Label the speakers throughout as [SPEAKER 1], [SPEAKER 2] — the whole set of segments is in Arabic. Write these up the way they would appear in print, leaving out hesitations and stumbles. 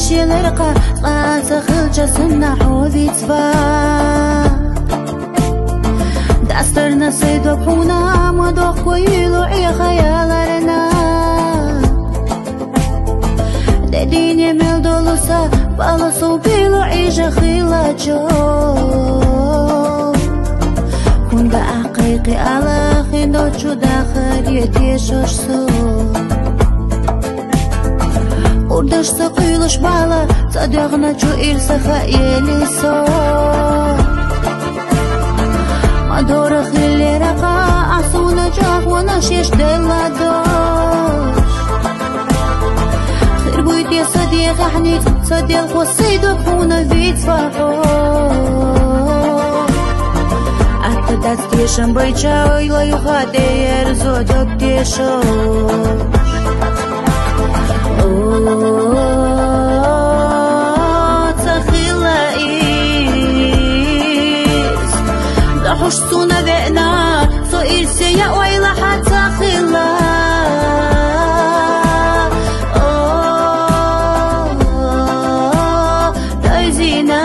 [SPEAKER 1] شيلرقة قاس خلجسنا حوذيتبا دسترنا سيدوك حونا مدوخ ويلو عي خيالرنا دين يميل دولوسا بالصو بيلو عيجا خيلاجو كون بأحقيقي على خيندو تشو داخل يتيشوش سو قردش سقيلش بالا صديقنا جو إرسا خيالي سو مدور خيلي رقا عصونا جاق ونشيش ديلا دوش خير بويت يا صديق حنيت صديق وصيدك هنا البيت فرحو أتدات تيشن بيتشاو يلا يخاتي يرزودك تيشو تخيلا إيس دحوش سونا بقنا سو إرسي يا ويلا حتى خيلا تايزينا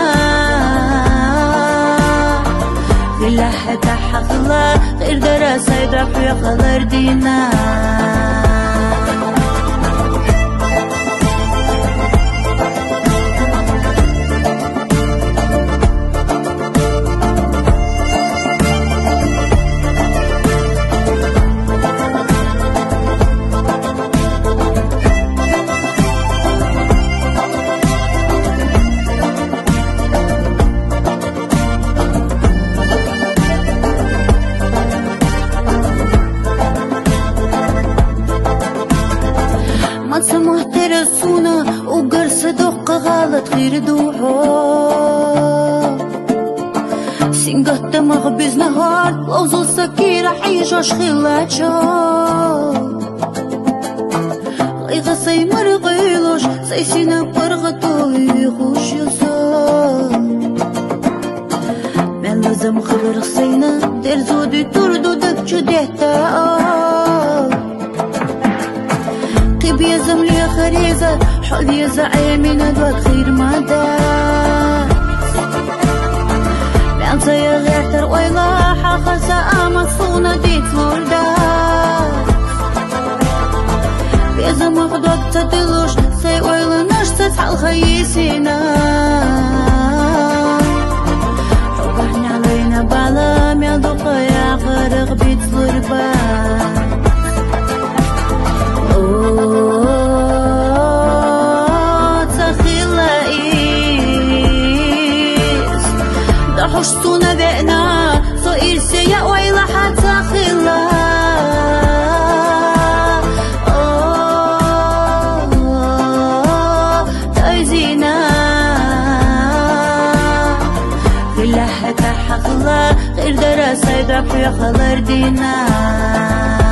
[SPEAKER 1] خيلا حتى حخلا غير دراسة يدرح ويخلر دينا ما تسمح ترسونا وقرص دق غلط غير دوحو سنقط مخبز نهار لوزو سكيرة حيجوش خلاتشو غيغا سيمر غيلوش سيسينا برغتو يخوش يصار من لازم خبر خسينا درزو دي تردو دكشو ديتا يا زملي خريزة حول يا زعيمي ندوك خير ما داس بعنصة يا غير ترويلا حخلصة أمصونة ديت مورداس بيزا مخدوك تدلوش سي ويلا نشتت حال خيسينا روحني علينا بعلام يا دوقة يا غرق بيت لرباس دحوش سونا بقنا سو إرسي يا ويلا حتى خلا تايزينا خلا حتى حخلا غير دراسة يدعف يخلر دينا